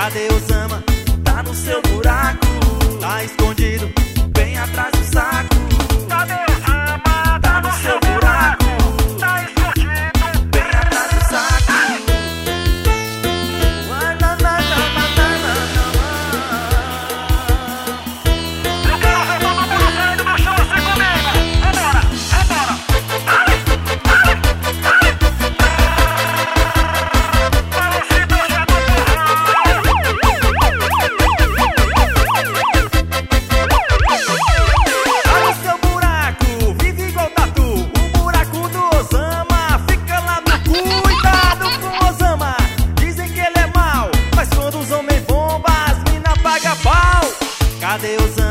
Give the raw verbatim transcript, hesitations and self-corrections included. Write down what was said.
Cadê Osama? Tá no seu buraco, tá escondido bem atrás do saco. Cadê Osama? Tá no seu buraco, tá escondido bem atrás do saco. Eu quero ver todo mundo saindo do chão assim comigo. Vambora, vambora. Parecida já do Tá no seu buraco, vive igual tatu. O buraco do Osama fica lá no cu. Cuidado com o Osama, dizem que ele é mau, mas quando os homens bombam, as mina paga pau. Cadê Osama?